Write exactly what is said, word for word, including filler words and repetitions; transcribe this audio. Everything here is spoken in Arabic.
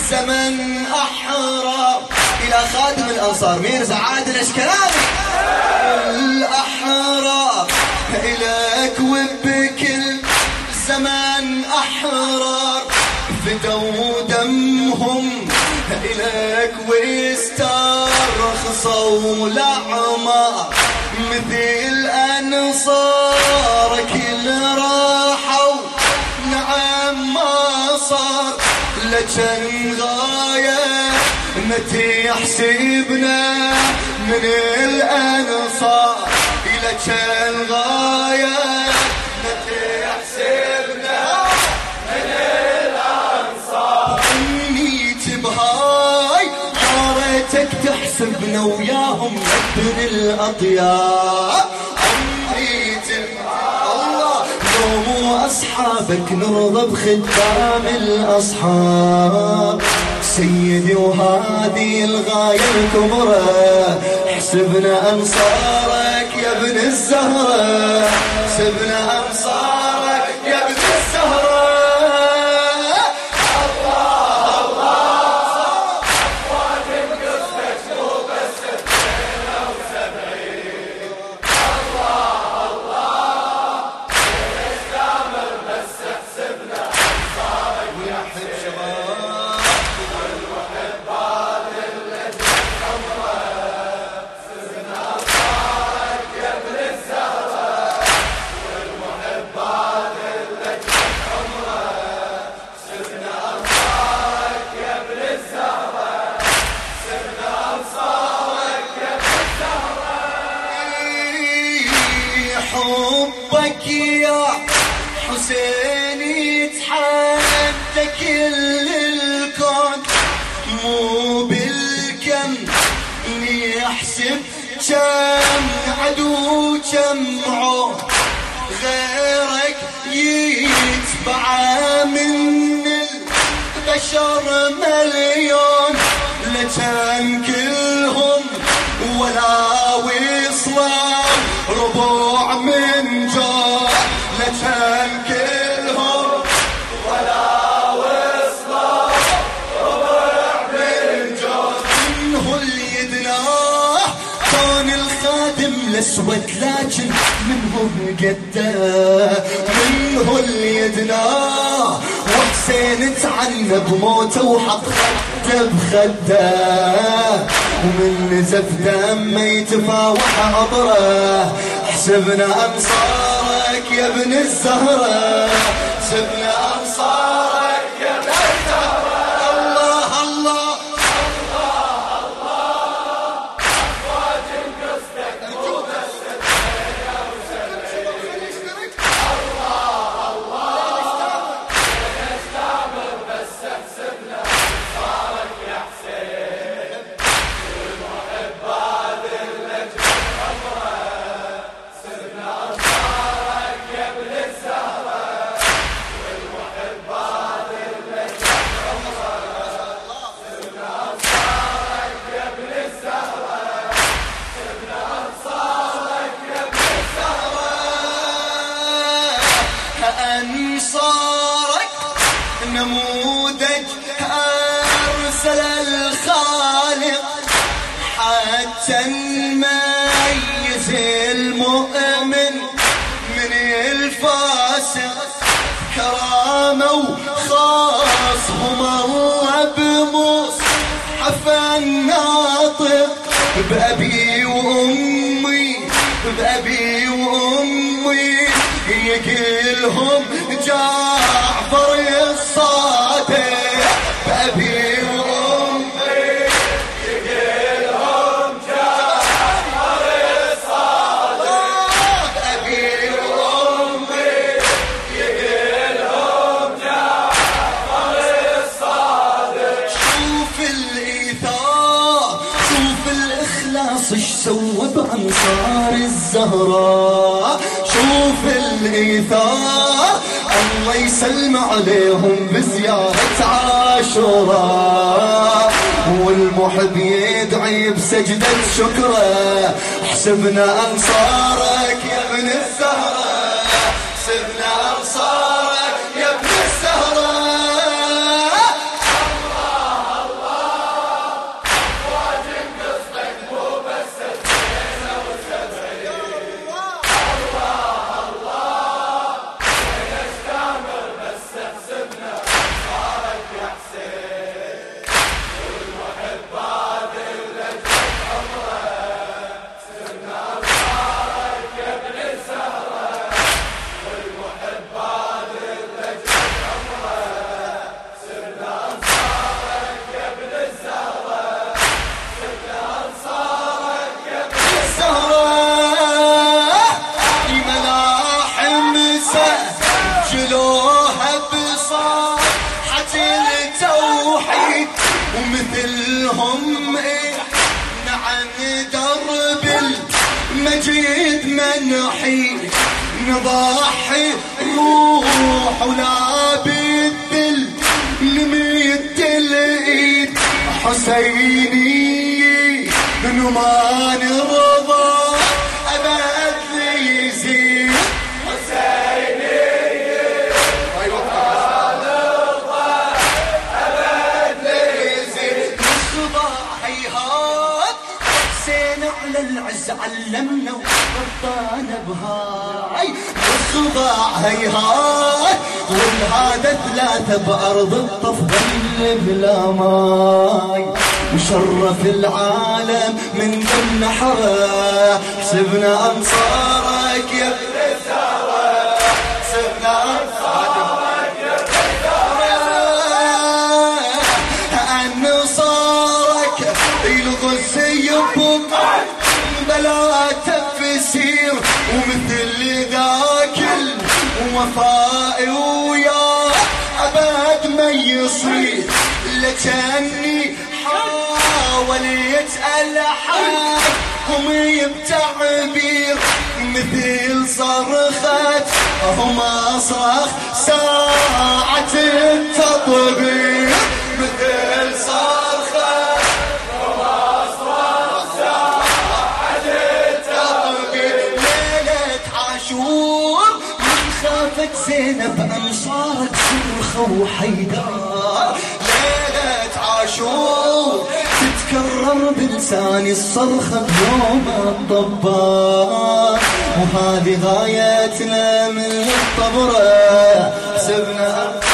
زمن أحرار. إلى خادم الأنصار ميرزا عادل أشكلاني. الأحرار إليك وبكل زمن أحرار فدوا دمهم إليك واسترخصوا الأعمار مثل أنصارك اللي راحوا. نعم ما صار لجن غاية متى يحسبنا من الأنصار. لجن غاية متى يحسبنا من الأنصار. نيت بهاي ياريتك تحسبنا وياهم ابن الأطيار. نيت الله يوم أصحابك نرضى بخدام الأصحاب. سيدي وهذه الغاية الكبرى حسبنا أنصارك يا ابن الزهرة. حسبنا أنصارك يا ابن الزهرة. الله الله أفواج قصدك مو بس اثنين وسبعين. الله الله استعمل بس حسبنا أنصارك يا حسبنا. حبك يا حسين يتحدى كل الكون مو بالكم يحسب كم عدو جمعه غيرك يتبع من البشر مليون. لكن كلهم ولا وصلوا ربع من جوع. لكن كلهم ولا وصلوا ربع من جوع. منه اللي يدناه كان الخادم الاسود لكن منه بقده. منه اللي يدناه وحسين تعنى بموته وحط خده بخده. ومن نزف دمه يتفاوح عطره. حسبنا أنصارك يا ابن الزهرة. حسبنا أنصارك يا ابن الزهرة. الله الله الله الله أفواج قصدك مو بس اثنين وسبعين. الله الله نستعمل بس حسبنا أنصارك يا حسين. والمحبات اللجنة الحمراء. حسبنا أنصارك يا ابن الزهرة. والمحبات اللجنة الحمراء. حسبنا أنصارك يا ابن الزهرة. حسبنا أنصارك يا ابن الزهرة. أنصارك نموذج أرسل الخالق حتى نميز المؤمن من الفاسق. كرامة وخاصهم الله بمصحف الناطق. بأبي وأمي بأبي وأمي يقلهم جعفر الصادق. بأبي وأمي يقلهم جعفر الصادق. بأبي وأمي يقلهم جعفر الصادق. شوف الإيثار شوف الإخلاص ايش سوى بأنصار الزهراء. شوف الإيثار الله يسلم عليهم بزيارة عاشوراء. والمحب يدعي بسجدة شكره. حسبنا أنصارك يا ابن الزهرة. حسبنا أنصارك يا ابن الزهرة. الله ومثلهم احنا عن درب المجيد منحي نضحي روح ولا بالذل نمد الايد حسيني من ما نرضى ابد يزيد حسيني ايوه ما نرضى ابد يزيد الصباح هيهات حسين على العز علمنا وقطعنا بهاي الصباح هيهات والهذا ثلاثة بأرض الطفل بلا ماي مشرف العالم من ضمن حرة سبنا أنصارك يا ابن سارة سبنا أنصارك يا ابن سارة أنصارك يلغز يبقى بلا تفسير ومثل ذاك الوفاء ويا أبد ما يصير لكني حاول يتأل حالهم بتعبير مثل صرخة هم أصرخ ساعة التطبير مثل صرخة هم أصرخ ساعة التطبير ليلة عاشور من خافت زينب أنصارك صرخة وحيدار ليلة عاشور تتكرر بلساني الصرخة بيوم الضبار وهذه غايتنا من الطبرة حسبنا